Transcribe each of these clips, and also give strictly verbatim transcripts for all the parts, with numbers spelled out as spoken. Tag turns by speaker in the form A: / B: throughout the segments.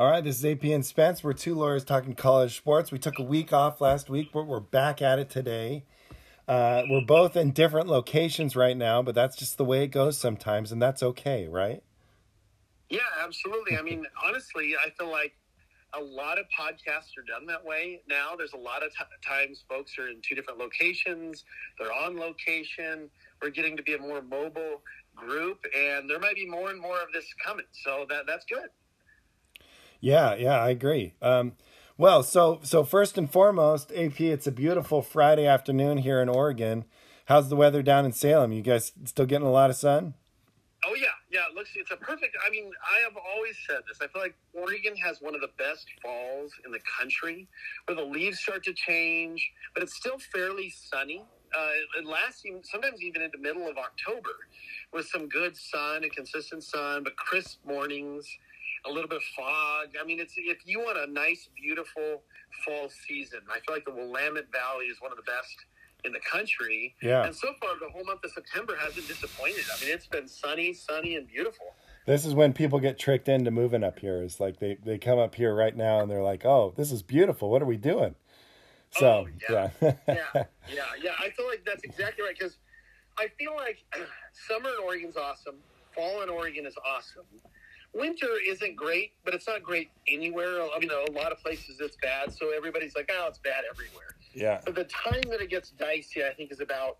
A: All right, this is A P and Spence. We're two lawyers talking college sports. We took a week off last week, but we're back at it today. Uh, we're both in different locations right now, but that's just the way it goes sometimes, and that's okay, right?
B: Yeah, absolutely. I mean, honestly, I feel like a lot of podcasts are done that way now. There's a lot of t- times folks are in two different locations. They're on location. We're getting to be a more mobile group, and there might be more and more of this coming. So that that's good.
A: Yeah, yeah, I agree. Um, well, so so first and foremost, A P, it's a beautiful Friday afternoon here in Oregon. How's the weather down in Salem? You guys still getting a lot of sun?
B: Oh, yeah. Yeah, it looks, it's a perfect, I mean, I have always said this. I feel like Oregon has one of the best falls in the country where the leaves start to change, but it's still fairly sunny. Uh, it lasts even, sometimes even into the middle of October with some good sun and consistent sun, but crisp mornings, a little bit of fog. I mean, it's if you want a nice, beautiful fall season, I feel like the Willamette Valley is one of the best in the country.
A: Yeah.
B: And so far, the whole month of September hasn't disappointed. I mean, it's been sunny, sunny, and beautiful.
A: This is when people get tricked into moving up here. It's like they, they come up here right now and they're like, oh, this is beautiful. What are we doing? So,
B: oh, yeah.
A: Yeah.
B: yeah. Yeah. Yeah. I feel like that's exactly right. Because I feel like summer in Oregon's awesome. Fall in Oregon is awesome. Winter isn't great, but it's not great anywhere. I mean, a lot of places it's bad. So everybody's like, oh, it's bad everywhere.
A: Yeah.
B: But the time that it gets dicey, I think, is about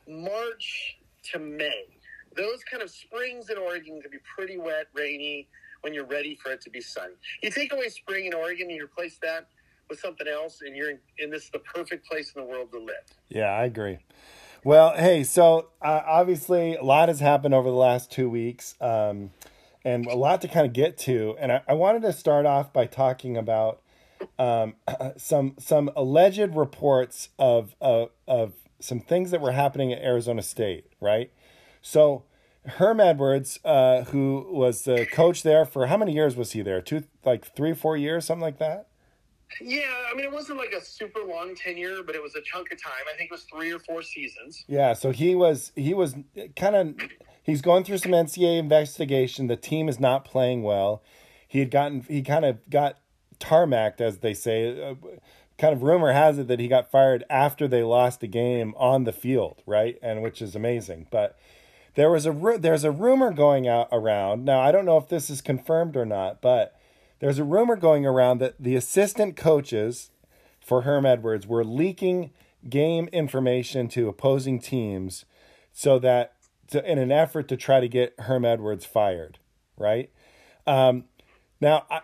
B: March to May. Those kind of springs in Oregon can be pretty wet, rainy, when you're ready for it to be sunny. You take away spring in Oregon and you replace that with something else, and you're in, and this is the perfect place in the world to live.
A: Yeah, I agree. Well, hey, so uh, obviously a lot has happened over the last two weeks, um, and a lot to kind of get to. And I, I wanted to start off by talking about um, some some alleged reports of, of of some things that were happening at Arizona State, right? So Herm Edwards, uh, who was the coach there for how many years was he there? Two, like three, four years, something like that.
B: Yeah, I mean, it wasn't like a super long tenure, but it was a chunk of time. I think it was three or four seasons.
A: Yeah, so he was he was kind of he's going through some N C double A investigation. The team is not playing well. He had gotten he kind of got tarmacked, as they say. Uh, kind of rumor has it that he got fired after they lost a game on the field, right? And which is amazing. But there was a there's a rumor going out around. Now, I don't know if this is confirmed or not, but there's a rumor going around that the assistant coaches for Herm Edwards were leaking game information to opposing teams so that to, in an effort to try to get Herm Edwards fired, right? Um, now, I,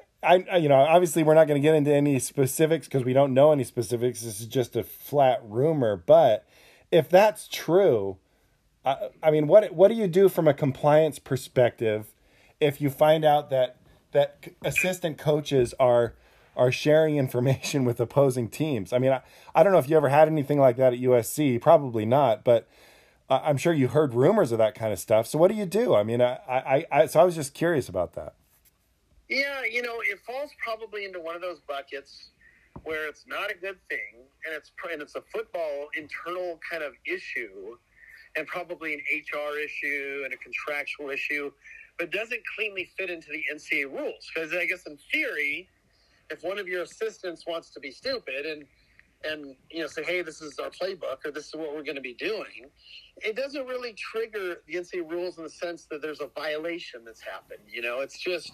A: I, you know, obviously we're not going to get into any specifics because we don't know any specifics. This is just a flat rumor. But if that's true, I, I mean, what what do you do from a compliance perspective if you find out that that assistant coaches are are sharing information with opposing teams? I mean, I, I don't know if you ever had anything like that at U S C. Probably not, but uh, I'm sure you heard rumors of that kind of stuff. So what do you do? I mean, I, I, I so I was just curious about that.
B: Yeah, you know, it falls probably into one of those buckets where it's not a good thing, and it's and it's a football internal kind of issue, and probably an H R issue and a contractual issue, but doesn't cleanly fit into the N C double A rules. Because I guess in theory, if one of your assistants wants to be stupid and and you know say, hey, this is our playbook or this is what we're going to be doing, it doesn't really trigger the N C double A rules in the sense that there's a violation that's happened. You know, it's just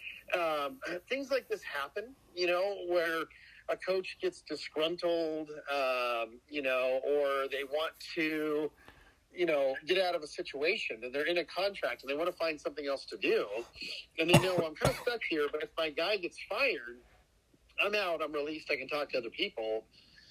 B: um, things like this happen. You know, where a coach gets disgruntled, um, you know, or they want to, you know, get out of a situation and they're in a contract and they want to find something else to do. And they know, well, I'm kind of stuck here, but if my guy gets fired, I'm out, I'm released, I can talk to other people.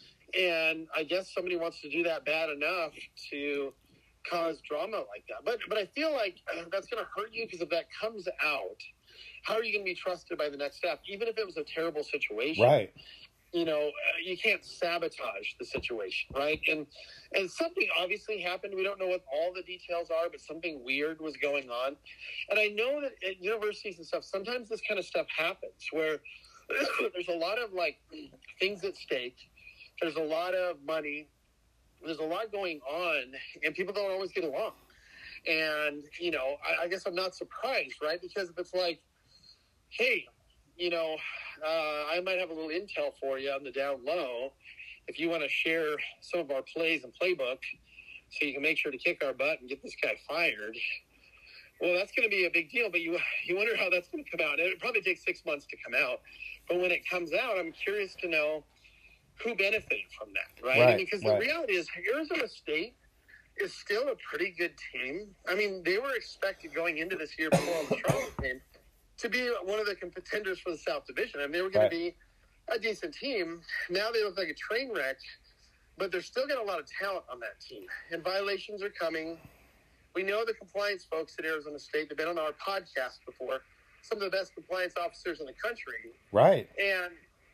B: And I guess somebody wants to do that bad enough to cause drama like that. But but I feel like uh, that's going to hurt you because if that comes out, how are you going to be trusted by the next staff? Even if it was a terrible situation.
A: Right.
B: You know, uh, you can't sabotage the situation, right? And and something obviously happened. We don't know what all the details are, but something weird was going on. And I know that at universities and stuff, sometimes this kind of stuff happens where there's a lot of, like, things at stake. There's a lot of money. There's a lot going on, and people don't always get along. And, you know, I, I guess I'm not surprised, right? Because if it's like, hey, you know, uh, I might have a little intel for you on the down low. If you want to share some of our plays and playbook so you can make sure to kick our butt and get this guy fired, well, that's going to be a big deal. But you you wonder how that's going to come out. It probably takes six months to come out. But when it comes out, I'm curious to know who benefited from that, right?
A: Right,
B: I mean, because
A: right.
B: the reality is Arizona State is still a pretty good team. I mean, they were expected going into this year before all the trouble came to be one of the contenders for the South Division. I mean, they were going
A: Right.
B: to be a decent team. Now they look like a train wreck, but they're still got a lot of talent on that team. And violations are coming. We know the compliance folks at Arizona State. They've been on our podcast before. Some of the best compliance officers in the country.
A: Right.
B: And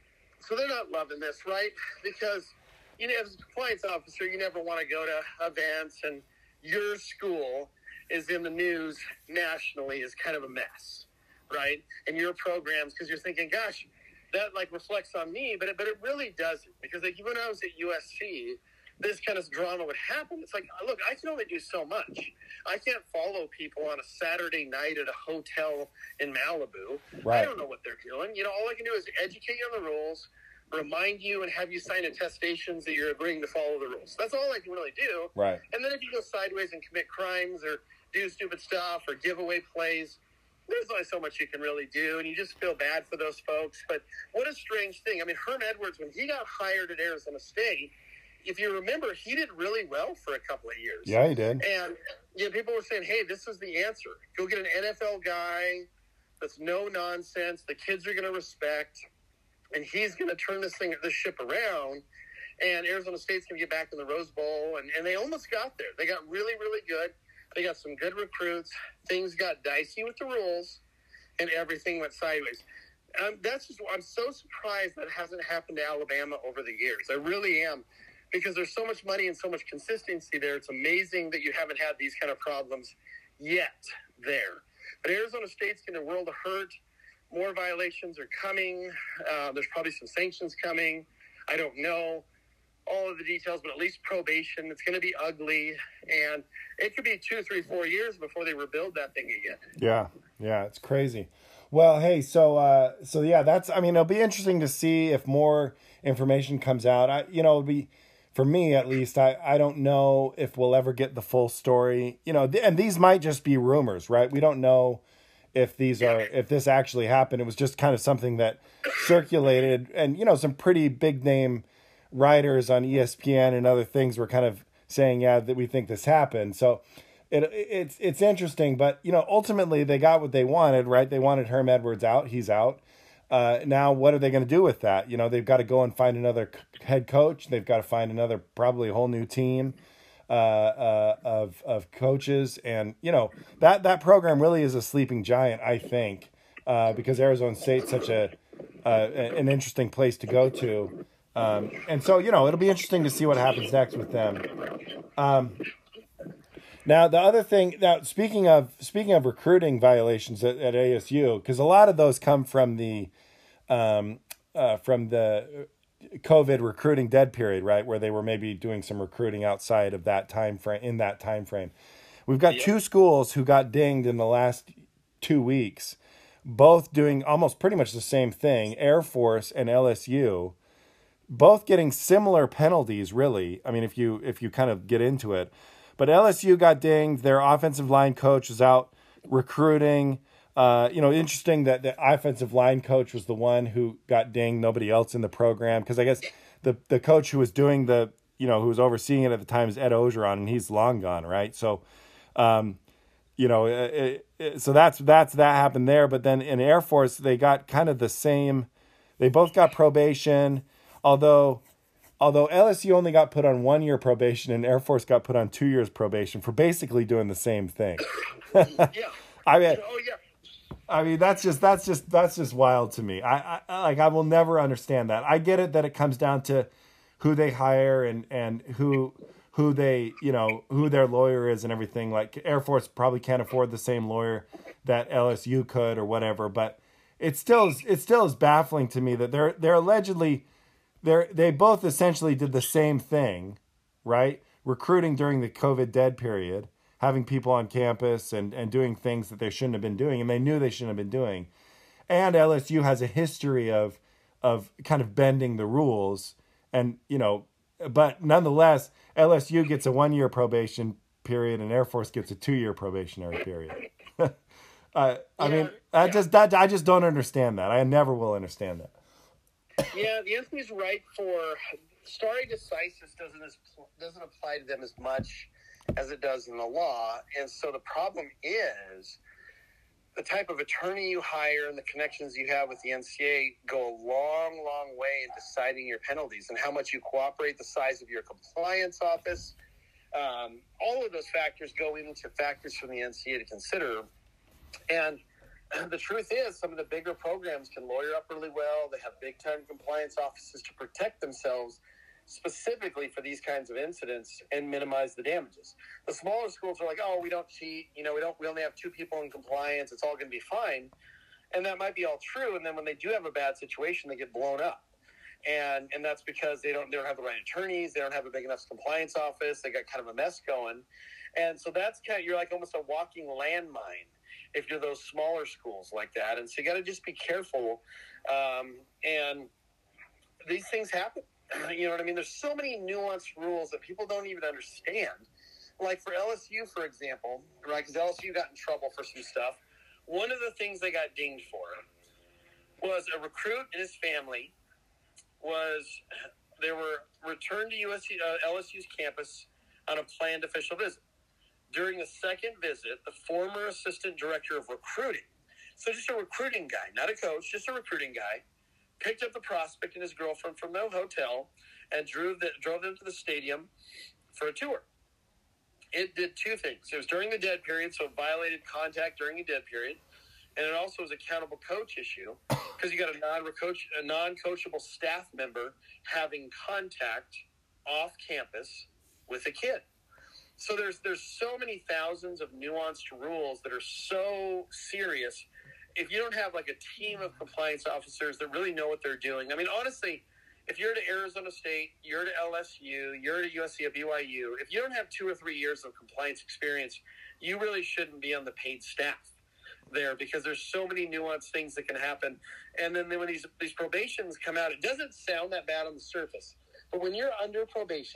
B: so they're not loving this, right? Because, you know, as a compliance officer, you never want to go to events, and your school is in the news nationally is kind of a mess, right? And your programs, because you're thinking, gosh, that like reflects on me, but it, but it really doesn't. Because like when I was at U S C, this kind of drama would happen. It's like, look, I can only do so much. I can't follow people on a Saturday night at a hotel in Malibu.
A: Right.
B: I don't know what they're doing. You know, all I can do is educate you on the rules, remind you, and have you sign attestations that you're agreeing to follow the rules. That's all I can really do.
A: Right.
B: And then if you go sideways and commit crimes or do stupid stuff or give away plays, there's only so much you can really do, and you just feel bad for those folks. But what a strange thing. I mean, Herm Edwards, when he got hired at Arizona State, if you remember, he did really well for a couple of years.
A: Yeah, he did.
B: And you know, people were saying, hey, this is the answer. Go get an N F L guy that's no nonsense, the kids are going to respect, and he's going to turn this thing, this ship around, and Arizona State's going to get back in the Rose Bowl. And, and they almost got there. They got really, really good. They got some good recruits. Things got dicey with the rules, and everything went sideways. Um, that's just, I'm so surprised that hasn't happened to Alabama over the years. I really am, because there's so much money and so much consistency there. It's amazing that you haven't had these kind of problems yet there. But Arizona State's in a world of hurt. More violations are coming. Uh, there's probably some sanctions coming. I don't know all of the details, but at least probation. It's going to be ugly, and it could be two, three, four years before they rebuild that thing again.
A: Yeah, yeah, it's crazy. Well, hey, so uh, so yeah, that's. I mean, it'll be interesting to see if more information comes out. I, you know, it'll be for me at least. I, I don't know if we'll ever get the full story. You know, th- and these might just be rumors, right? We don't know if these are if this actually happened. It was just kind of something that circulated, and you know, some pretty big name writers on E S P N and other things were kind of saying, yeah, that we think this happened. So it it's it's interesting, but you know, ultimately they got what they wanted, right? They wanted Herm Edwards out. He's out. Uh, now, what are they going to do with that? You know, they've got to go and find another c- head coach. They've got to find another, probably a whole new team uh, uh, of of coaches, and you know that that program really is a sleeping giant, I think, uh, because Arizona State's such a uh, an interesting place to go to. Um, and so, you know, it'll be interesting to see what happens next with them. Um, now, the other thing, now speaking of speaking of recruiting violations at, at A S U, because a lot of those come from the um, uh, from the COVID recruiting dead period, right, where they were maybe doing some recruiting outside of that time frame. In that time frame, we've got
B: Yeah.
A: two schools who got dinged in the last two weeks, both doing almost pretty much the same thing. Air Force and L S U. Both getting similar penalties, really. I mean, if you if you kind of get into it. But L S U got dinged. Their offensive line coach was out recruiting. Uh, you know, interesting that the offensive line coach was the one who got dinged, nobody else in the program. Because I guess the, the coach who was doing the, you know, who was overseeing it at the time is Ed Ogeron, and he's long gone, right? So, um, you know, it, it, so that's that's that happened there. But then in Air Force, they got kind of the same. They both got probation. Although, although L S U only got put on one year probation and Air Force got put on two years probation for basically doing the same thing.
B: Yeah.
A: I mean,
B: Oh, yeah.
A: I mean that's just that's just that's just wild to me. I, I like I will never understand that. I get it that it comes down to who they hire and and who who they you know who their lawyer is and everything. Like Air Force probably can't afford the same lawyer that L S U could or whatever. But it still is, it still is baffling to me that they're they're allegedly. They they both essentially did the same thing, right? Recruiting during the COVID dead period, having people on campus and, and doing things that they shouldn't have been doing, and they knew they shouldn't have been doing. and L S U has a history of of kind of bending the rules, and you know, but nonetheless, L S U gets a one year probation period, and Air Force gets a two year probationary period. uh, I
B: yeah,
A: mean, I
B: yeah.
A: just that I just don't understand that. I never will understand that.
B: Yeah, the N C A A is right for stare decisis doesn't as, doesn't apply to them as much as it does in the law, and so the problem is the type of attorney you hire and the connections you have with the N C A A go a long, long way in deciding your penalties and how much you cooperate, the size of your compliance office. Um, all of those factors go into factors from the N C A A to consider. And the truth is, some of the bigger programs can lawyer up really well. They have big-time compliance offices to protect themselves specifically for these kinds of incidents and minimize the damages. The smaller schools are like, oh, we don't cheat. You know, we don't. We only have two people in compliance. It's all going to be fine. And that might be all true. And then when they do have a bad situation, they get blown up. And and that's because they don't they don't have the right attorneys. They don't have a big enough compliance office. They got kind of a mess going. And so that's kind of, you're like almost a walking landmine if you're those smaller schools like that. And so you got to just be careful. Um, and these things happen. You know what I mean? There's so many nuanced rules that people don't even understand. Like for L S U, for example, right? Because L S U got in trouble for some stuff. One of the things they got dinged for was a recruit and his family was, they were returned to U S C, uh, L S U's campus on a planned official visit. During the second visit, the former assistant director of recruiting, so just a recruiting guy, not a coach, just a recruiting guy, picked up the prospect and his girlfriend from the hotel and drove, the, drove them to the stadium for a tour. It did two things. It was during the dead period, so it violated contact during a dead period, and it also was a accountable coach issue because you got a non-coach, a non-coachable staff member having contact off campus with a kid. So there's there's so many thousands of nuanced rules that are so serious. If you don't have like a team of compliance officers that really know what they're doing, I mean, honestly, if you're at Arizona State, you're at L S U, you're at U S C, at B Y U, if you don't have two or three years of compliance experience, you really shouldn't be on the paid staff there because there's so many nuanced things that can happen. And then when these, these probations come out, it doesn't sound that bad on the surface. But when you're under probation,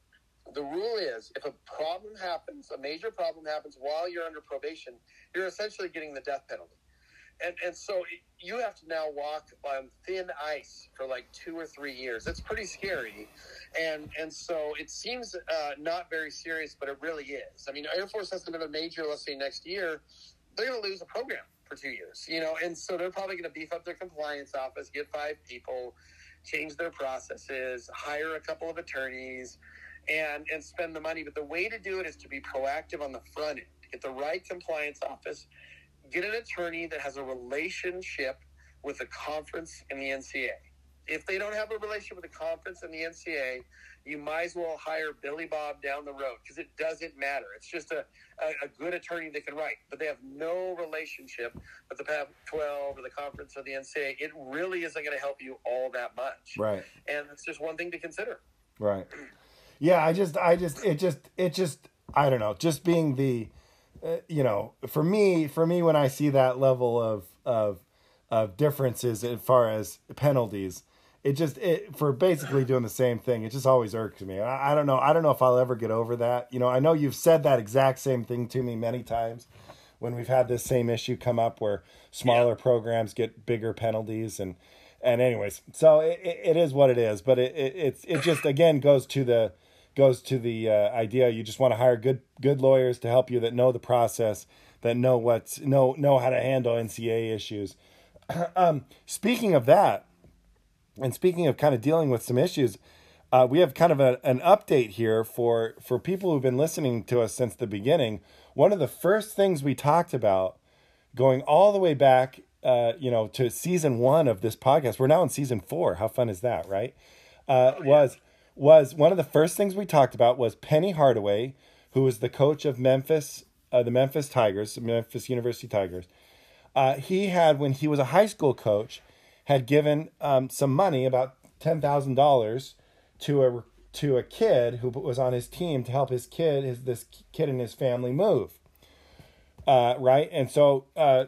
B: the rule is if a problem happens, a major problem happens while you're under probation, you're essentially getting the death penalty. And and so you have to now walk on thin ice for like two or three years. It's pretty scary. And and so it seems uh, not very serious, but it really is. I mean, Air Force has another major, let's say next year, they're going to lose a program for two years, you know, and so they're probably going to beef up their compliance office, get five people, change their processes, hire a couple of attorneys, and and spend the money. But the way to do it is to be proactive on the front end. Get the right compliance office, get an attorney that has a relationship with the conference and the N C A A. If they don't have a relationship with the conference and the N C A A, you might as well hire Billy Bob down the road because it doesn't matter. It's just a, a, a good attorney that can write, but they have no relationship with the Pac twelve or the conference or the N C A A. It really isn't going to help you all that much.
A: Right.
B: And it's just one thing to consider.
A: Right. Yeah, I just, I just, it just, it just, I don't know, just being the, uh, you know, for me, for me, when I see that level of, of, of differences as far as penalties, it just, it, for basically doing the same thing, it just always irks me. I, I don't know. I don't know if I'll ever get over that. You know, I know you've said that exact same thing to me many times when we've had this same issue come up where smaller yeah. programs get bigger penalties and, and anyways, so it, it is what it is, but it, it, it's, it just, again, goes to the, goes to the uh, idea you just want to hire good good lawyers to help you that know the process, that know what's know know how to handle N C A A issues. um, speaking of that, and speaking of kind of dealing with some issues, uh, we have kind of a, an update here for for people who've been listening to us since the beginning. One of the first things we talked about, going all the way back, uh, you know, to season one of this podcast. We're now in season four. How fun is that, right? Uh, oh, yeah. Was was one of the first things we talked about was Penny Hardaway, who was the coach of Memphis, uh, the Memphis Tigers, Memphis University Tigers. Uh, he had, when he was a high school coach, had given um, some money, about ten thousand dollars, to a to a kid who was on his team to help his kid, his this kid and his family move. Uh, right, and so uh,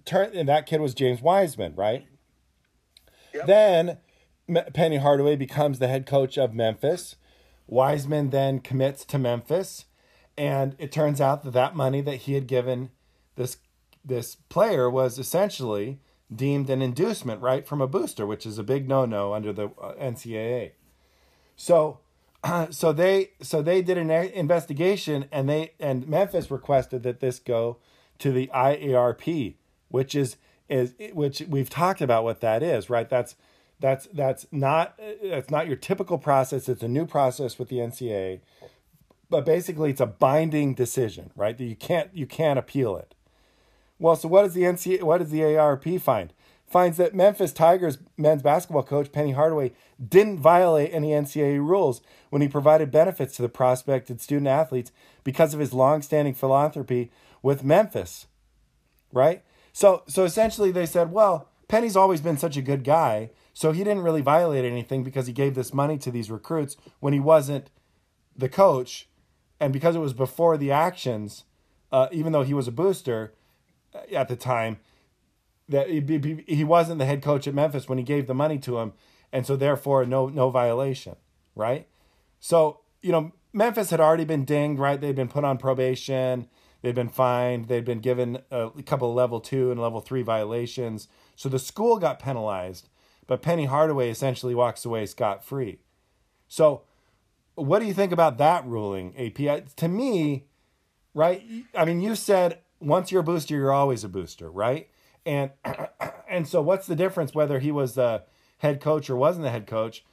A: turn, and that kid was James Wiseman, right?
B: Yep.
A: Then Penny Hardaway becomes the head coach of Memphis. Wiseman then commits to Memphis, and it turns out that that money that he had given this this player was essentially deemed an inducement, right, from a booster, which is a big no-no under the N C double A. So, uh, so they so they did an investigation, and they and Memphis requested that this go to the I A R P, which is is which we've talked about what that is, right? That's that's that's not that's not your typical process. It's a new process with the N C double A, but basically it's a binding decision, right? That you can't you can't appeal it. Well, so what does the N C what does the A R P find? Finds that Memphis Tigers men's basketball coach Penny Hardaway didn't violate any N C double A rules when he provided benefits to the prospected student athletes because of his long-standing philanthropy with Memphis, right? So, so essentially they said, well, Penny's always been such a good guy, so he didn't really violate anything because he gave this money to these recruits when he wasn't the coach, and because it was before the actions, uh, even though he was a booster at the time, that he, he wasn't the head coach at Memphis when he gave the money to him, and so therefore no no violation, right? So, you know, Memphis had already been dinged, right? They'd been put on probation, they'd been fined, they'd been given a couple of level two and level three violations. So the school got penalized, but Penny Hardaway essentially walks away scot-free. So what do you think about that ruling, A P? To me, right, I mean, you said once you're a booster, you're always a booster, right? And and so what's the difference whether he was the head coach or wasn't the head coach?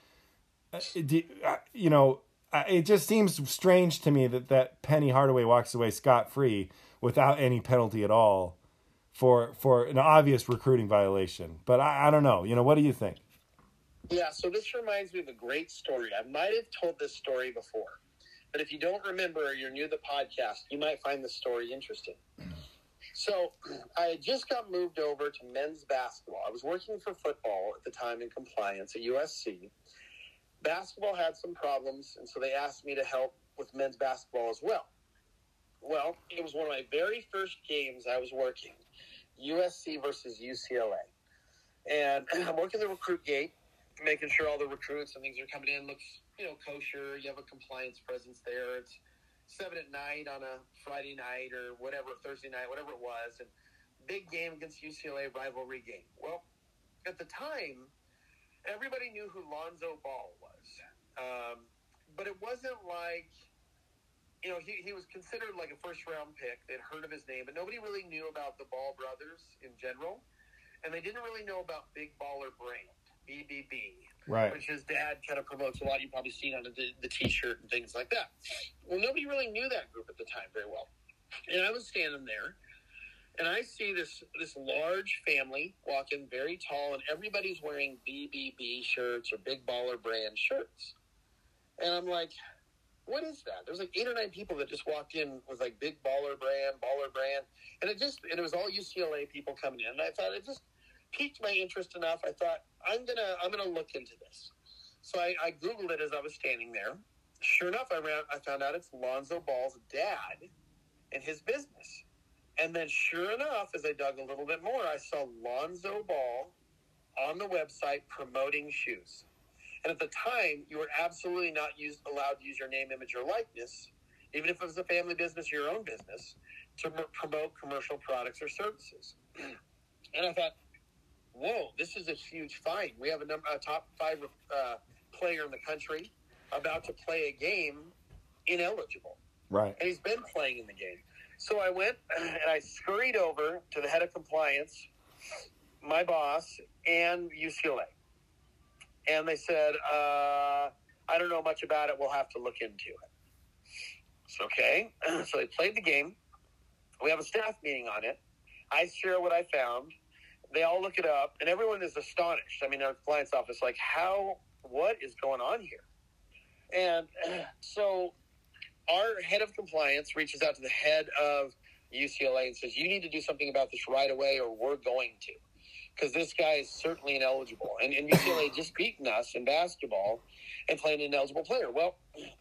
A: You know, it just seems strange to me that, that Penny Hardaway walks away scot-free without any penalty at all for for an obvious recruiting violation. But I, I don't know. You know, what do you think?
B: Yeah, so this reminds me of a great story. I might have told this story before, but if you don't remember or you're new to the podcast, you might find the story interesting. So I had just got moved over to men's basketball. I was working for football at the time in compliance at U S C. Basketball had some problems, and so they asked me to help with men's basketball as well. Well, it was one of my very first games I was working, U S C versus U C L A. And I'm working the recruit gate, making sure all the recruits and things are coming in. Looks, you know, kosher. You have a compliance presence there. It's seven at night on a Friday night or whatever, Thursday night, whatever it was. And big game against U C L A, rivalry game. Well, at the time, everybody knew who Lonzo Ball was. Um, but it wasn't like, you know, he, he was considered like a first-round pick. They'd heard of his name, but nobody really knew about the Ball brothers in general. And they didn't really know about Big Baller Brand, B B B,
A: right,
B: which his dad kind of promotes a lot. You've probably seen on the, the T-shirt and things like that. Well, nobody really knew that group at the time very well. And I was standing there, and I see this this large family walking, very tall, and everybody's wearing B B B shirts or Big Baller Brand shirts. And I'm like, what is that? There was like eight or nine people that just walked in with like Big Baller Brand, Baller Brand, and it just and it was all U C L A people coming in. And I thought it just piqued my interest enough. I thought I'm gonna I'm gonna look into this. So I, I Googled it as I was standing there. Sure enough, I ran I found out it's Lonzo Ball's dad and his business. And then sure enough, as I dug a little bit more, I saw Lonzo Ball on the website promoting shoes. And at the time, you were absolutely not used, allowed to use your name, image, or likeness, even if it was a family business or your own business, to m- promote commercial products or services. And I thought, whoa, this is a huge find. We have a, number, a top five uh, player in the country about to play a game ineligible.
A: Right.
B: And he's been playing in the game. So I went and I scurried over to the head of compliance, my boss, and U C L A. And they said, uh, I don't know much about it. We'll have to look into it. So, okay. So they played the game. We have a staff meeting on it. I share what I found. They all look it up, and everyone is astonished. I mean, our compliance office, like, how, what is going on here? And so our head of compliance reaches out to the head of U C L A and says, you need to do something about this right away or we're going to. Because this guy is certainly ineligible. And, and U C L A just beaten us in basketball and playing an ineligible player. Well,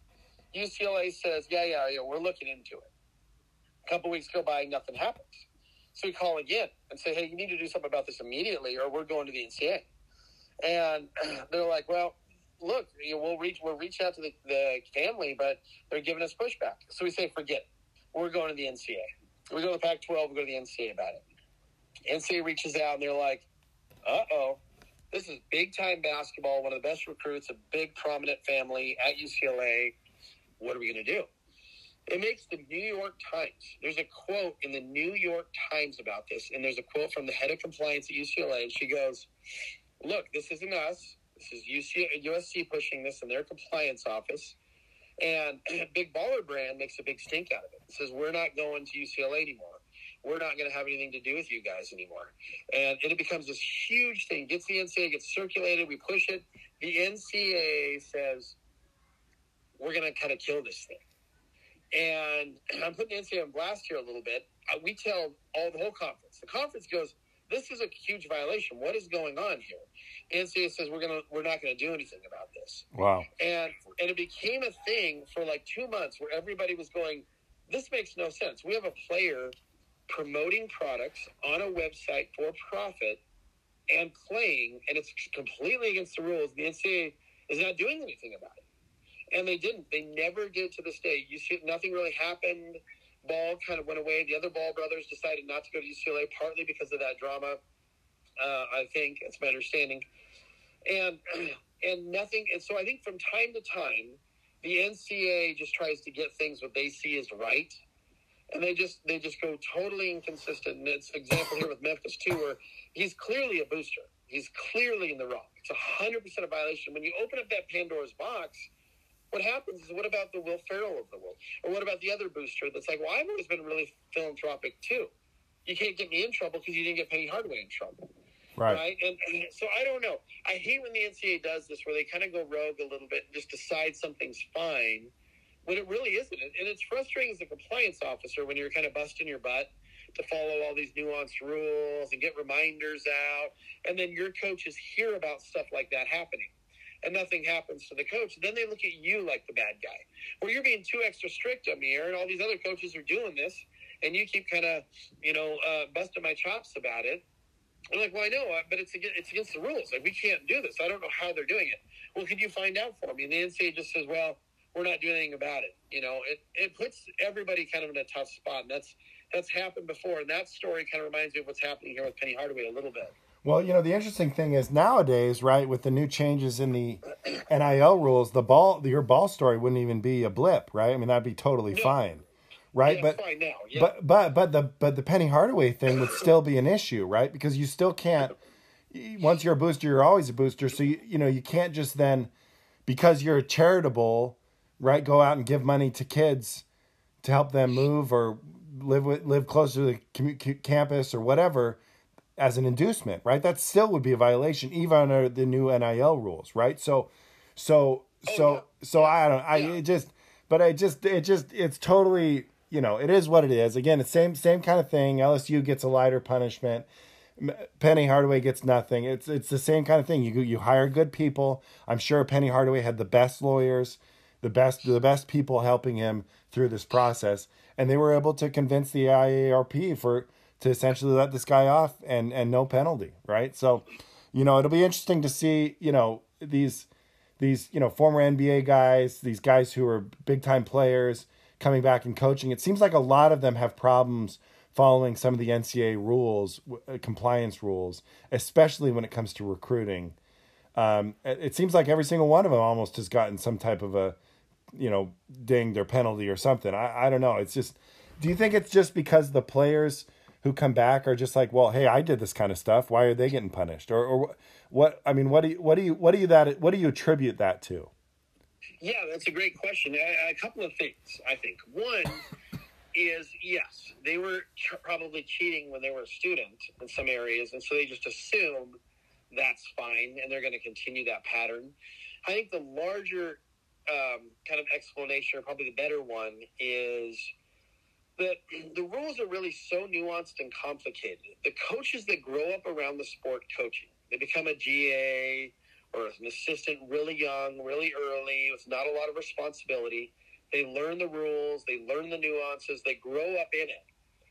B: U C L A says, yeah, yeah, yeah, we're looking into it. A couple weeks go by, nothing happens. So we call again and say, hey, you need to do something about this immediately or we're going to the N C A A. And they're like, well, look, you know, we'll reach we'll reach out to the, the family, but they're giving us pushback. So we say, forget it. We're going to the N C A A. We go to the Pac twelve, we go to the N C A A about it. N C A A reaches out, and they're like, uh-oh, this is big-time basketball, one of the best recruits, a big, prominent family at U C L A. What are we going to do? It makes the New York Times. There's a quote in the New York Times about this, and there's a quote from the head of compliance at U C L A, and she goes, look, this isn't us. This is U C, U S C pushing this in their compliance office. And Big Baller Brand makes a big stink out of it. It says, we're not going to U C L A anymore. We're not going to have anything to do with you guys anymore. And it becomes this huge thing. Gets the N C A A, gets circulated. We push it. The N C A A says, we're going to kind of kill this thing. And I'm putting the N C A A on blast here a little bit. Uh, we tell all the whole conference. The conference goes, this is a huge violation. What is going on here? N C A A says we're gonna we're not gonna do anything about this.
A: Wow.
B: And and it became a thing for like two months where everybody was going, this makes no sense. We have a player promoting products on a website for profit and playing, and it's completely against the rules. The N C A A is not doing anything about it. And they didn't. They never did to this day. You see, nothing really happened. Ball kind of went away. The other Ball brothers decided not to go to U C L A, partly because of that drama. Uh, I think it's my understanding, and and nothing. And so I think from time to time, the N C A A just tries to get things what they see as right, and they just they just go totally inconsistent. And it's an example here with Memphis too, where he's clearly a booster. He's clearly in the wrong. It's a hundred percent a violation. When you open up that Pandora's box, what happens is, what about the Will Ferrell of the world? Or what about the other booster that's like, well, I've always been really philanthropic too. You can't get me in trouble because you didn't get Penny Hardaway in trouble.
A: Right.
B: Right? And, and so I don't know. I hate when the N C A A does this where they kind of go rogue a little bit and just decide something's fine when it really isn't. And it's frustrating as a compliance officer when you're kind of busting your butt to follow all these nuanced rules and get reminders out. And then your coaches hear about stuff like that happening. And nothing happens to the coach. Then they look at you like the bad guy. Well, you're being too extra strict on me, Aaron. All these other coaches are doing this, and you keep kind of, you know, uh, busting my chops about it. I'm like, well, I know, but it's against, it's against the rules. Like, we can't do this. I don't know how they're doing it. Well, could you find out for me? And the N C A A just says, well, we're not doing anything about it. You know, it, it puts everybody kind of in a tough spot, and that's that's happened before. And that story kind of reminds me of what's happening here with Penny Hardaway a little bit.
A: Well, you know, the interesting thing is nowadays, right, with the new changes in the N I L rules, the ball, your ball story wouldn't even be a blip, right? I mean, that'd be totally
B: no.
A: fine, right?
B: Yeah,
A: but
B: fine now. Yeah.
A: but but but the but the Penny Hardaway thing would still be an issue, right? Because you still can't. Once you're a booster, you're always a booster. So you you know you can't just then, because you're charitable, right? Go out and give money to kids to help them move or live with live closer to the commu- campus or whatever, as an inducement, right? That still would be a violation, even under the new N I L rules, right? So, so,
B: Oh,
A: so,
B: yeah.
A: so I don't, I
B: Yeah.
A: it just, but I just, it just, it's totally, you know, it is what it is. Again, it's same, same kind of thing. L S U gets a lighter punishment. M- Penny Hardaway gets nothing. It's, it's the same kind of thing. You, you hire good people. I'm sure Penny Hardaway had the best lawyers, the best, the best people helping him through this process, and they were able to convince the I A R P for. to essentially let this guy off and, and no penalty, right? So, you know, it'll be interesting to see, you know, these, these, you know, former N B A guys, these guys who are big time players coming back and coaching. It seems like a lot of them have problems following some of the N C A A rules, uh, compliance rules, especially when it comes to recruiting. Um, it, it seems like every single one of them almost has gotten some type of a, you know, dinged or penalty or something. I, I don't know. It's just, do you think it's just because the players who come back are just like, well, hey, I did this kind of stuff. Why are they getting punished? Or, or what? I mean, what do you, what do you, what do you that, what do you attribute that to?
B: Yeah, that's a great question. A, a couple of things, I think. One is, yes, they were ch- probably cheating when they were a student in some areas, and so they just assume that's fine, and they're going to continue that pattern. I think the larger um, kind of explanation, or probably the better one, is that the rules are really so nuanced and complicated. The coaches that grow up around the sport coaching, they become a G A or an assistant really young, really early, with not a lot of responsibility. They learn the rules, they learn the nuances, they grow up in it.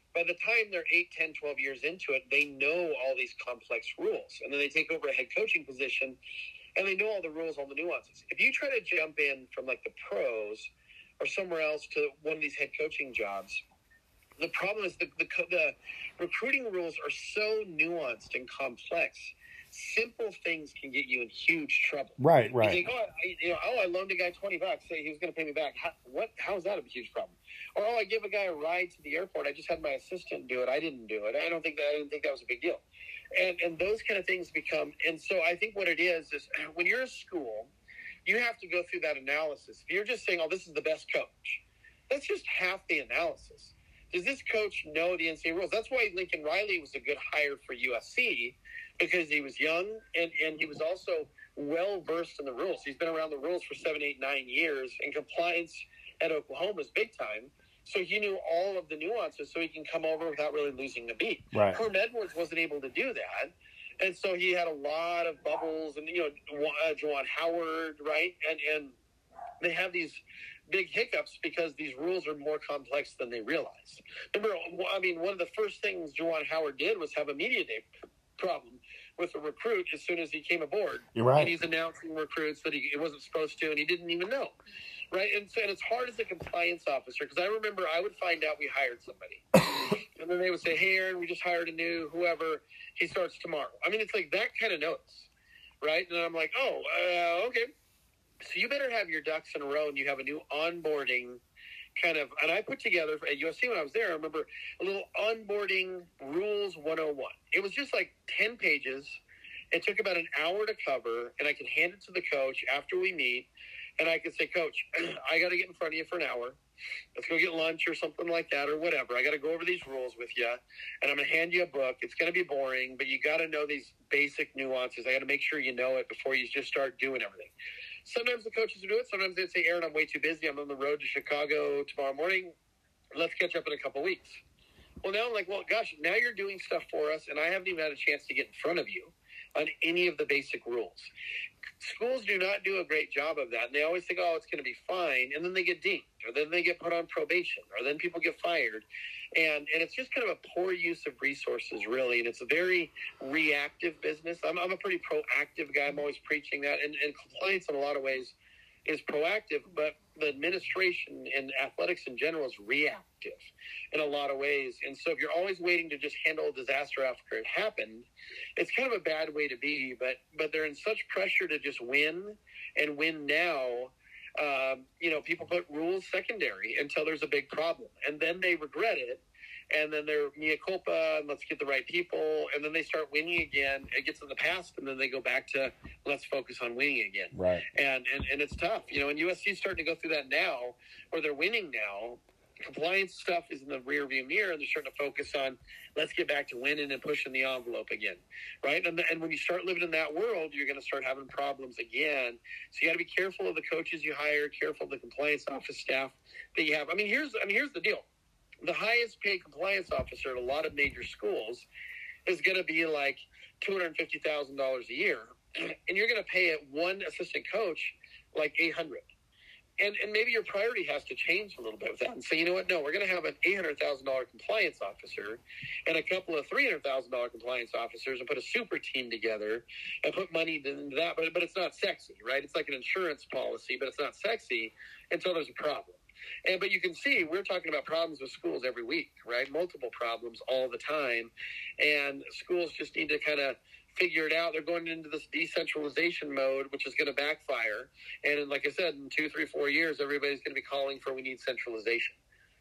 B: by the time they're eight, ten, twelve years into it, they know all these complex rules. And then they take over a head coaching position, and they know all the rules, all the nuances. If you try to jump in from like the pros or somewhere else to one of these head coaching jobs, the problem is the, the, the recruiting rules are so nuanced and complex. Simple things can get you in huge trouble.
A: Right, right.
B: You think, oh, I, you know, oh, I loaned a guy twenty bucks. Say he was going to pay me back. How, what? How is that a huge problem? Or oh, I give a guy a ride to the airport. I just had my assistant do it. I didn't do it. I don't think that. I didn't think that was a big deal. And and those kind of things become. And so I think what it is is when you're a school, you have to go through that analysis. If you're just saying, oh, this is the best coach, that's just half the analysis. Does this coach know the N C double A rules? That's why Lincoln Riley was a good hire for U S C, because he was young and, and he was also well-versed in the rules. He's been around the rules for seven, eight, nine years, and compliance at Oklahoma is big time. So he knew all of the nuances, so he can come over without really losing the beat.
A: Right.
B: Herm Edwards wasn't able to do that, and so he had a lot of bubbles, and, you know, uh, Juwan Howard, right? And, and they have these big hiccups because these rules are more complex than they realize. Remember, I mean, one of the first things Juwan Howard did was have a media day problem with a recruit as soon as he came aboard.
A: You're right.
B: And he's announcing recruits that he, he wasn't supposed to, and he didn't even know. Right? And so, and it's hard as a compliance officer, because I remember I would find out we hired somebody. And then they would say, hey, Aaron, we just hired a new whoever. He starts tomorrow. I mean, it's like that kind of notice. Right? And I'm like, oh, uh, okay. So you better have your ducks in a row, and you have a new onboarding kind of, and I put together at U S C when I was there, I remember a little onboarding rules one oh one. It was just like ten pages. It took about an hour to cover, and I could hand it to the coach after we meet, and I could say, Coach, I got to get in front of you for an hour. Let's go get lunch or something like that, or whatever. I got to go over these rules with you, and I'm going to hand you a book. It's going to be boring, but you got to know these basic nuances. I got to make sure you know it before you just start doing everything. Sometimes the coaches would do it. Sometimes they'd say, Aaron, I'm way too busy. I'm on the road to Chicago tomorrow morning. Let's catch up in a couple weeks. Well, now I'm like, well, gosh, now you're doing stuff for us, and I haven't even had a chance to get in front of you on any of the basic rules. Schools do not do a great job of that. And they always think, oh, it's going to be fine. And then they get dinged, or then they get put on probation, or then people get fired. And and it's just kind of a poor use of resources, really. And it's a very reactive business. I'm, I'm a pretty proactive guy. I'm always preaching that. And, and compliance in a lot of ways is proactive, but the administration and athletics in general is reactive in a lot of ways. And so if you're always waiting to just handle a disaster after it happened, it's kind of a bad way to be. But but they're in such pressure to just win and win now. Um, you know, people put rules secondary until there's a big problem, and then they regret it. And then they're mea culpa, and let's get the right people. And then they start winning again. It gets in the past, and then they go back to let's focus on winning again.
A: Right.
B: And, and and it's tough. You know, and U S C is starting to go through that now, where they're winning now. Compliance stuff is in the rearview mirror, and they're starting to focus on let's get back to winning and pushing the envelope again. Right. And, and when you start living in that world, you're going to start having problems again. So you got to be careful of the coaches you hire, careful of the compliance office staff that you have. I mean, here's I mean, here's the deal. The highest paid compliance officer at a lot of major schools is going to be like two hundred fifty thousand dollars a year. And you're going to pay it one assistant coach like eight hundred dollars. And and maybe your priority has to change a little bit with that and say, you know what, no, we're going to have an eight hundred thousand dollars compliance officer and a couple of three hundred thousand dollars compliance officers and put a super team together and put money into that. But, but it's not sexy, right? It's like an insurance policy, but it's not sexy until there's a problem. And but you can see we're talking about problems with schools every week, right? Multiple problems all the time. And schools just need to kind of figure it out. They're going into this decentralization mode, which is going to backfire. And like I said, in two, three, four years, everybody's going to be calling for we need centralization.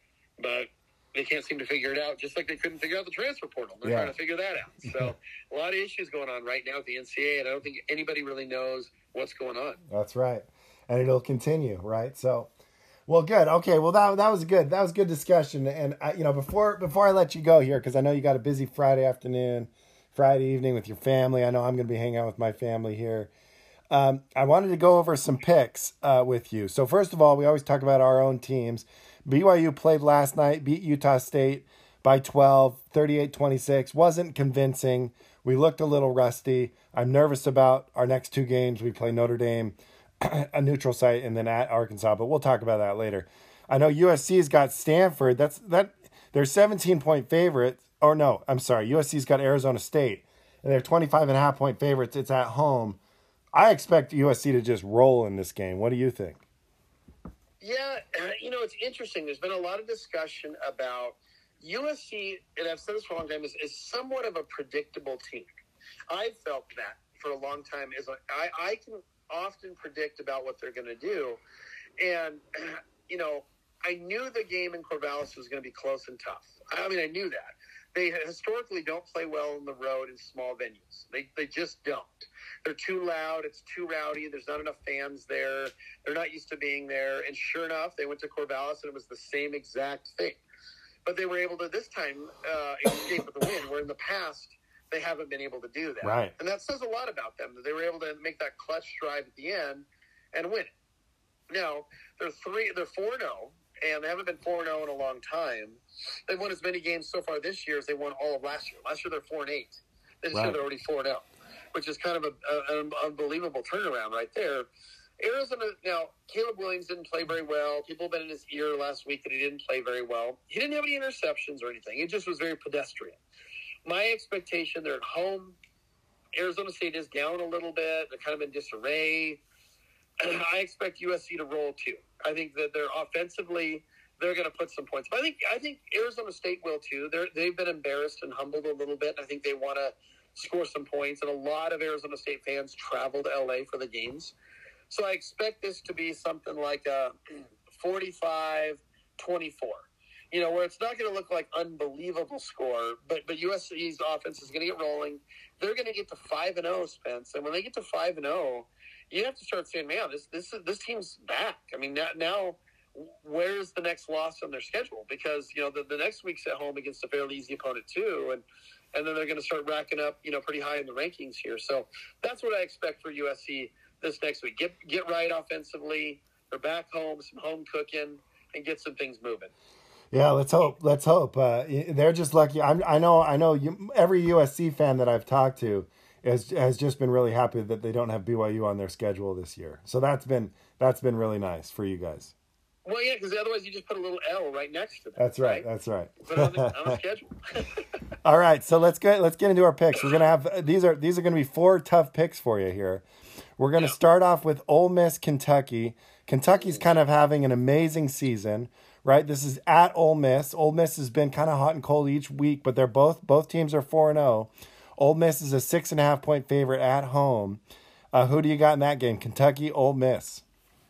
B: But they can't seem to figure it out, just like they couldn't figure out the transfer portal. They're yeah. trying to figure that out. So a lot of issues going on right now at the N C double A, and I don't think anybody really knows what's going on.
A: That's right. And it'll continue, right? So... Well, good. Okay. Well, that that was good. That was good discussion. And I, you know, before before I let you go here, because I know you got a busy Friday afternoon, Friday evening with your family. I know I'm going to be hanging out with my family here. Um, I wanted to go over some picks uh, with you. So first of all, we always talk about our own teams. B Y U played last night, beat Utah State by twelve, thirty-eight twenty-six. Wasn't convincing. We looked a little rusty. I'm nervous about our next two games. We play Notre Dame, a neutral site, and then at Arkansas, but we'll talk about that later. I know U S C's got Stanford. That's that they're seventeen-point favorites. Or no, I'm sorry. U S C's got Arizona State, and they're twenty-five and a half point favorites. It's at home. I expect U S C to just roll in this game. What do you think?
B: Yeah, you know, it's interesting. There's been a lot of discussion about U S C, and I've said this for a long time, is, is somewhat of a predictable team. I've felt that for a long time. Is like I, I can often predict about what they're going to do. And, you know, I knew the game in Corvallis was going to be close and tough. I mean, I knew that. They historically don't play well on the road in small venues. They they just don't. They're too loud. It's too rowdy. There's not enough fans there. They're not used to being there. And sure enough, they went to Corvallis, and it was the same exact thing. But they were able to, this time, uh, escape with a win, where in the past, they haven't been able to do that.
A: Right.
B: And that says a lot about them, that they were able to make that clutch drive at the end and win it. Now, they're three, they're four and oh, and they haven't been four and oh in a long time. They've won as many games so far this year as they won all of last year. Last year, they're four and eight. This
A: right.
B: year, they're already four and oh, which is kind of a, a, an unbelievable turnaround right there. Arizona, now, Caleb Williams didn't play very well. People have been in his ear last week that he didn't play very well. He didn't have any interceptions or anything. It just was very pedestrian. My expectation, they're at home. Arizona State is down a little bit. They're kind of in disarray. I expect U S C to roll too. I think that they're offensively, they're going to put some points. But I think I think Arizona State will too. They're, they've been embarrassed and humbled a little bit. I think they want to score some points. And a lot of Arizona State fans travel to L A for the games. So I expect this to be something like a forty-five twenty-four. You know, where it's not going to look like unbelievable score, but but U S C's offense is going to get rolling. They're going to get to five and zero, Spence, and when they get to five and zero, you have to start saying, "Man, this this this team's back." I mean, now, now where's the next loss on their schedule? Because you know the, the next week's at home against a fairly easy opponent too, and and then they're going to start racking up, you know, pretty high in the rankings here. So that's what I expect for U S C this next week. Get get right offensively. They're back home, some home cooking, and get some things moving.
A: Yeah, let's hope. Let's hope. Uh, they're just lucky. I'm, I know. I know. You, every U S C fan that I've talked to has has just been really happy that they don't have B Y U on their schedule this year. So that's been that's been really nice for you guys.
B: Well, yeah, because otherwise you just put a little L right next to them.
A: That's right. right? That's right.
B: Put it on the, on the schedule.
A: All right, so let's get let's get into our picks. We're gonna have these are these are gonna be four tough picks for you here. We're gonna yeah. start off with Ole Miss, Kentucky. Kentucky's kind of having an amazing season. Right, this is at Ole Miss. Ole Miss has been kind of hot and cold each week, but they're both both teams are four and zero. Ole Miss is a six and a half point favorite at home. Uh, who do you got in that game? Kentucky, Ole Miss.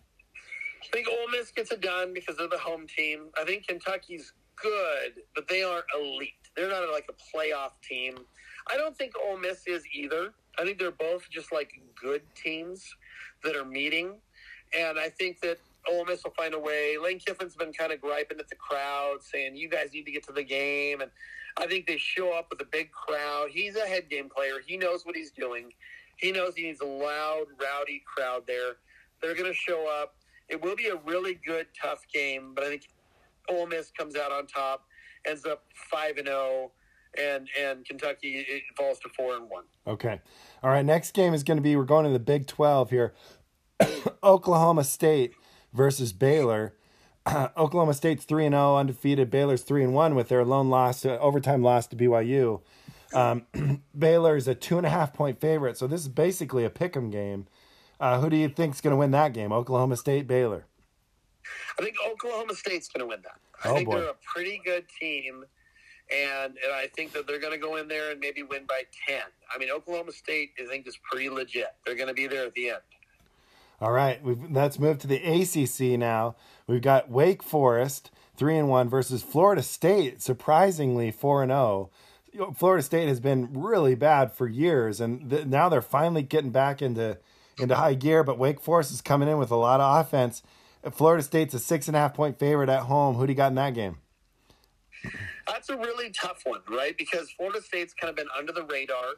B: I think Ole Miss gets it done because they're the home team. I think Kentucky's good, but they aren't elite. They're not like a playoff team. I don't think Ole Miss is either. I think they're both just like good teams that are meeting, and I think that Ole Miss will find a way. Lane Kiffin's been kind of griping at the crowd, saying, you guys need to get to the game. And I think they show up with a big crowd. He's a head game player. He knows what he's doing. He knows he needs a loud, rowdy crowd there. They're going to show up. It will be a really good, tough game, but I think Ole Miss comes out on top, ends up five and oh, and and Kentucky it falls to four and one.
A: Okay. All right, next game is going to be, we're going to the Big twelve here. Oklahoma State versus Baylor. Uh, Oklahoma State's three and oh, undefeated. Baylor's three and one with their lone loss, uh, overtime loss to B Y U. Um, Baylor is a two and a half point favorite, so this is basically a pick'em game. Uh, who do you think's going to win that game? Oklahoma State, Baylor.
B: I think Oklahoma State's going to win that. I
A: oh,
B: think
A: boy.
B: they're a pretty good team, and, and I think that they're going to go in there and maybe win by ten. I mean, Oklahoma State, I think, is pretty legit. They're going to be there at the end.
A: All right, we've, let's move to the A C C now. We've got Wake Forest, three and one, versus Florida State, surprisingly four and zero. Florida State has been really bad for years, and th- now they're finally getting back into into high gear. But Wake Forest is coming in with a lot of offense. Florida State's a six and a half point favorite at home. Who do you got in that game?
B: That's a really tough one, right? Because Florida State's kind of been under the radar,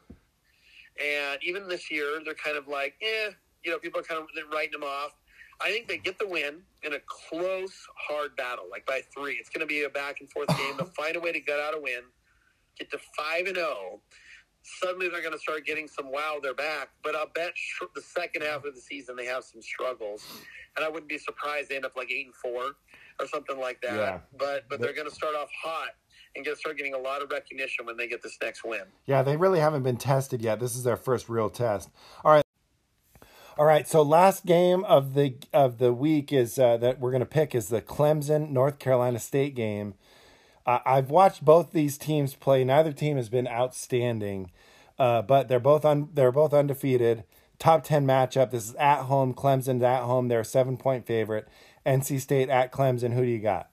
B: and even this year they're kind of like, eh. You know, people are kind of writing them off. I think they get the win in a close, hard battle, like by three. It's going to be a back-and-forth game. They'll find a way to get out a win, get to five and oh. Suddenly they're going to start getting some wow, they're back. But I'll bet sh- the second half of the season they have some struggles. And I wouldn't be surprised they end up like eight and four or something like that. Yeah. But but they're going to start off hot. and get start getting a lot of recognition when they get this next win.
A: Yeah, they really haven't been tested yet. This is their first real test. All right. All right, so last game of the of the week is uh, that we're going to pick is the Clemson North Carolina State game. Uh, I've watched both these teams play. Neither team has been outstanding, uh, but they're both un, they're both undefeated. Top ten matchup. This is at home. Clemson's at home. They're a seven point favorite. N C State at Clemson. Who do you got?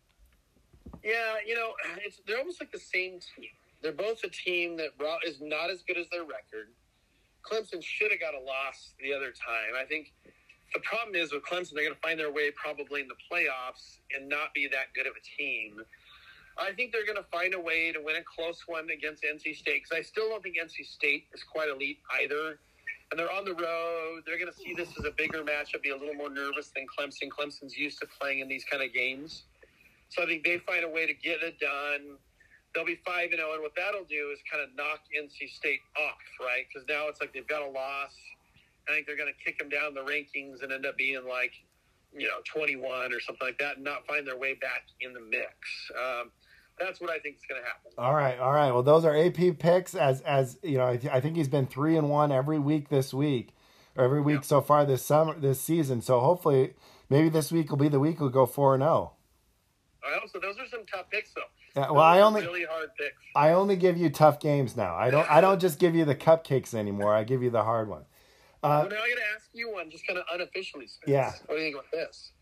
B: Yeah, you know, it's they're almost like the same team. They're both a team that is not as good as their record. Clemson should have got a loss the other time. I think the problem is with Clemson, they're going to find their way probably in the playoffs and not be that good of a team. I think they're going to find a way to win a close one against N C State, because I still don't think N C State is quite elite either. And they're on the road. They're going to see this as a bigger matchup, be a little more nervous than Clemson. Clemson's used to playing in these kind of games. So I think they find a way to get it done. They'll be five and oh, and what that'll do is kind of knock N C State off, right? Because now it's like they've got a loss. I think they're going to kick them down the rankings and end up being like, you know, twenty-one or something like that and not find their way back in the mix. Um, that's what I think is going to happen.
A: All right, all right. Well, those are A P picks. As as you know, I, th- I think he's been three and one every week this week, or every week yeah. so far this summer, this season. So hopefully, maybe this week will be the week we'll go four and zero.
B: All right, so those are some tough picks, though.
A: Yeah, well, I only
B: really hard picks.
A: I only give you tough games now. I don't I don't just give you the cupcakes anymore. I give you the hard one.
B: Uh, well, now I got to ask you one, just kind of unofficially. Spence.
A: Yeah.
B: What do you think about this?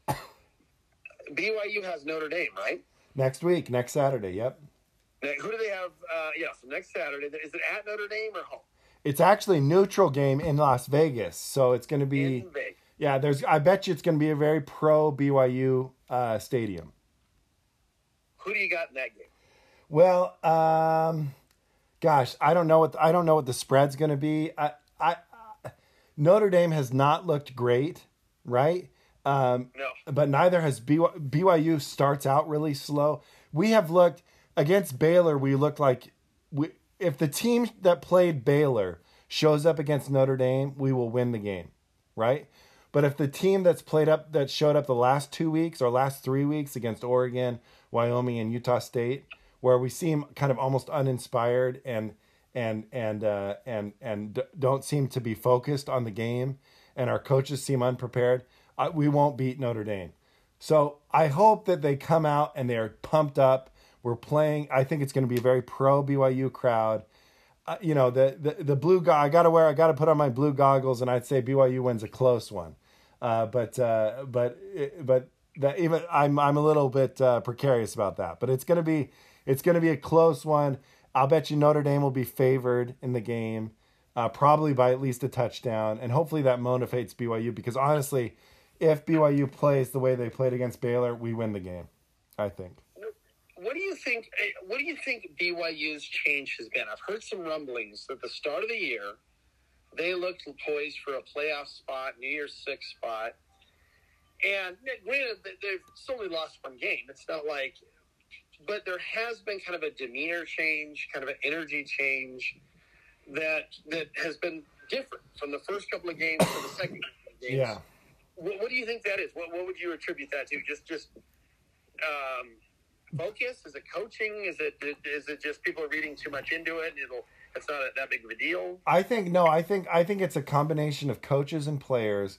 B: B Y U has Notre Dame, right?
A: Next week, next Saturday. Yep.
B: Now, who do they have? Uh, yeah, so next Saturday. Is it at Notre Dame or home?
A: It's actually a neutral game in Las Vegas, so it's going to be.
B: In Vegas.
A: Yeah, there's. I bet you it's going to be a very pro B Y U uh, stadium.
B: Who do you got in that game?
A: Well, um, gosh, I don't know what the, I don't know what the spread's going to be. I, I, I, Notre Dame has not looked great, right? Um,
B: no.
A: But neither has B Y U. B Y U starts out really slow. We have looked against Baylor. We looked like we, if the team that played Baylor shows up against Notre Dame, we will win the game, right? But if the team that's played up that showed up the last two weeks or last three weeks against Oregon, Wyoming, and Utah State, where we seem kind of almost uninspired and and and uh, and and don't seem to be focused on the game, and our coaches seem unprepared, uh, we won't beat Notre Dame. So I hope that they come out and they're pumped up. We're playing. I think it's going to be a very pro B Y U crowd. Uh, you know, the the the blue. Go- I got to wear. I got to put on my blue goggles, and I'd say B Y U wins a close one. Uh, but uh, but but that even I'm I'm a little bit uh, precarious about that. But it's gonna be it's gonna be a close one. I'll bet you Notre Dame will be favored in the game, uh, probably by at least a touchdown, and hopefully that motivates B Y U, because honestly, if B Y U plays the way they played against Baylor, we win the game, I think.
B: What do you think? What do you think B Y U's change has been? I've heard some rumblings that at the start of the year, they looked poised for a playoff spot, New Year's Six spot. And granted, they've only lost one game. It's not like, but there has been kind of a demeanor change, kind of an energy change that that has been different from the first couple of games to the second couple of games.
A: Yeah.
B: What, what do you think that is? What What would you attribute that to? Just just um, focus? Is it coaching? Is it is it just people are reading too much into it? It'll it's not a, that big of a deal.
A: I think no. I think I think it's a combination of coaches and players.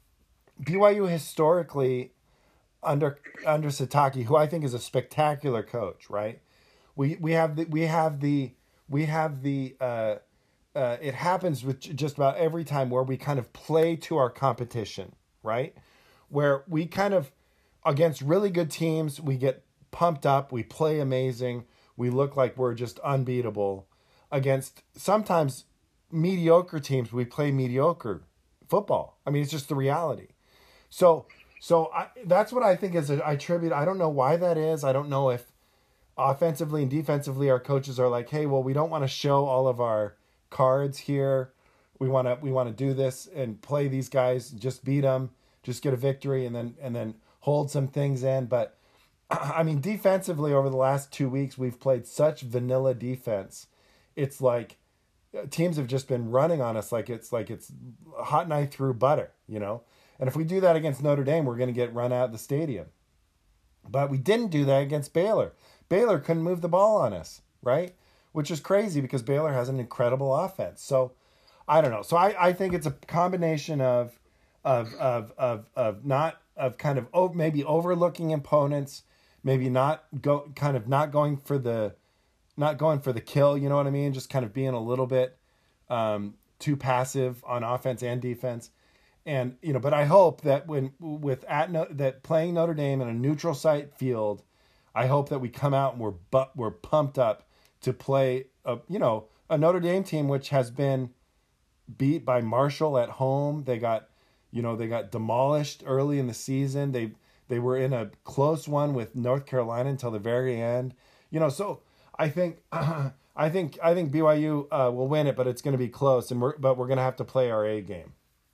A: B Y U historically, under under Sataki, who I think is a spectacular coach, right? We we have the we have the we have the uh, uh, it happens with just about every time where we kind of play to our competition, right? Where we kind of against really good teams, we get pumped up, we play amazing, we look like we're just unbeatable. Against sometimes mediocre teams, we play mediocre football. I mean, it's just the reality. So, so I, that's what I think is a, I attribute. I don't know why that is. I don't know if offensively and defensively our coaches are like, hey, well, we don't want to show all of our cards here. We want to we want to do this and play these guys, just beat them, just get a victory, and then and then hold some things in. But I mean, defensively over the last two weeks, we've played such vanilla defense. It's like teams have just been running on us like it's like it's a hot knife through butter, you know. And if we do that against Notre Dame, we're going to get run out of the stadium. But we didn't do that against Baylor. Baylor couldn't move the ball on us, right? Which is crazy because Baylor has an incredible offense. So I don't know. So I, I think it's a combination of of of of of not of kind of oh, maybe overlooking opponents, maybe not go kind of not going for the not going for the kill, you know what I mean? Just kind of being a little bit um, too passive on offense and defense. And you know, but I hope that when with at no, that playing Notre Dame in a neutral site field, I hope that we come out and we're but we're pumped up to play a you know a Notre Dame team which has been beat by Marshall at home. They got you know they got demolished early in the season. They they were in a close one with North Carolina until the very end. You know, so I think uh, I think I think B Y U uh, will win it, but it's going to be close, and we're but we're going to have to play our A game.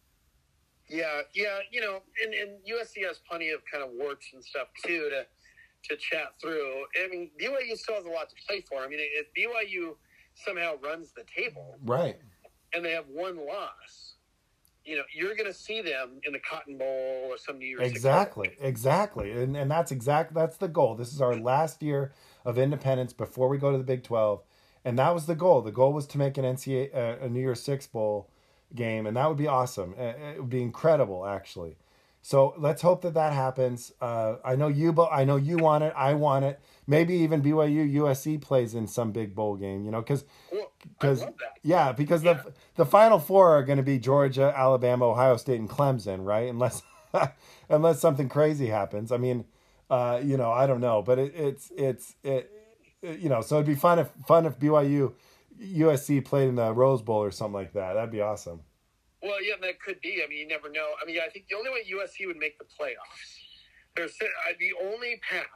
B: Yeah, yeah, you know, and, and U S C has plenty of kind of warts and stuff too to to chat through. I mean, B Y U still has a lot to play for. I mean, if B Y U somehow runs the table,
A: right,
B: and they have one loss, you know, you're going to see them in the Cotton Bowl or some New Year's
A: exactly, Six exactly, and and that's exact that's the goal. This is our last year of independence before we go to the Big twelve, and that was the goal. The goal was to make an N C A A uh, a New Year's Six bowl game, and that would be awesome. It would be incredible, actually. So let's hope that that happens. Uh, I know you, but I know you want it. I want it. Maybe even B Y U U S C plays in some big bowl game. You know, because because
B: well,
A: yeah, because
B: yeah.
A: the the final four are going to be Georgia, Alabama, Ohio State, and Clemson, right? Unless unless something crazy happens. I mean, uh, you know, I don't know, but it, it's it's it, it, you know, so it'd be fun if fun if B Y U U S C played in the Rose Bowl or something like that. That'd be awesome.
B: Well, yeah, that could be. I mean, you never know. I mean, I think the only way U S C would make the playoffs, there's the only path,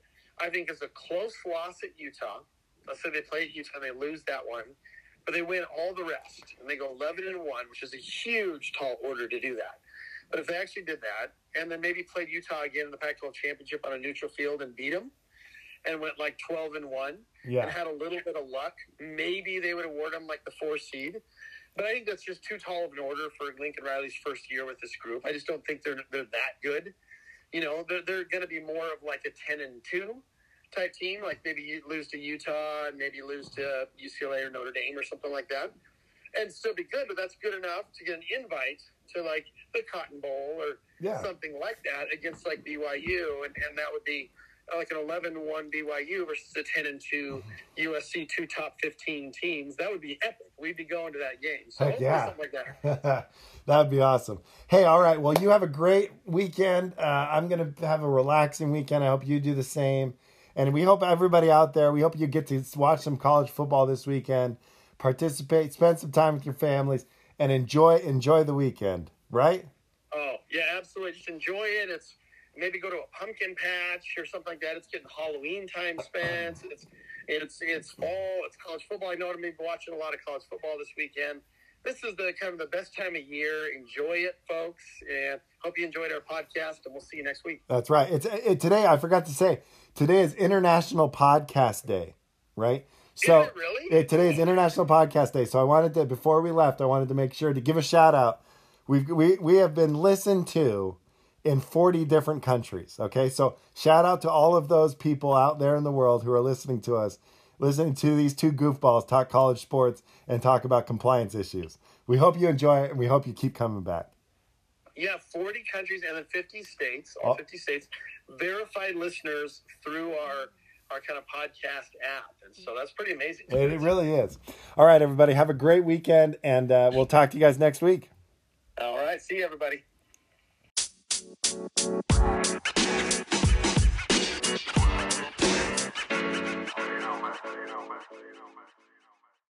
B: I think, is a close loss at Utah. Let's say they play at Utah and they lose that one, but they win all the rest and they go eleven and one, which is a huge, tall order to do that. But if they actually did that and then maybe played Utah again in the Pac twelve championship on a neutral field and beat them and went like twelve and one
A: yeah.
B: and had a little bit of luck, maybe they would award them like the four seed. But I think that's just too tall of an order for Lincoln Riley's first year with this group. I just don't think they're they're that good. You know, they're they're going to be more of like a ten and two type team. Like maybe you lose to Utah and maybe lose to U C L A or Notre Dame or something like that, and still be good. But that's good enough to get an invite to like the Cotton Bowl or
A: yeah.
B: something like that against like B Y U, and, and that would be like an eleven and one B Y U versus a ten and two U S C, two top fifteen teams. That would be epic. We'd be going to that game. So
A: Heck yeah.
B: something like that.
A: That would be awesome. Hey, all right. Well, you have a great weekend. Uh, I'm going to have a relaxing weekend. I hope you do the same. And we hope everybody out there, we hope you get to watch some college football this weekend, participate, spend some time with your families, and enjoy enjoy the weekend, right?
B: Oh, yeah, absolutely. Just enjoy it. It's maybe go to a pumpkin patch or something like that. It's getting Halloween time spent. It's it's it's fall. It's college football. I know I'm going to be watching a lot of college football this weekend. This is the kind of the best time of year. Enjoy it, folks, and hope you enjoyed our podcast. And we'll see you next week.
A: That's right. It's it, today. I forgot to say today is International Podcast Day, right? So
B: is it really?
A: It, today is International Podcast Day. So I wanted to before we left, I wanted to make sure to give a shout out. We've we we have been listened to in forty different countries. Okay. So shout out to all of those people out there in the world who are listening to us, listening to these two goofballs talk college sports and talk about compliance issues. We hope you enjoy it and we hope you keep coming back.
B: Yeah. forty countries and then fifty states, all fifty states, verified listeners through our, our kind of podcast app. And so that's pretty amazing.
A: It, it really is. All right, everybody, have a great weekend and uh, we'll talk to you guys next week.
B: All right. See you, everybody.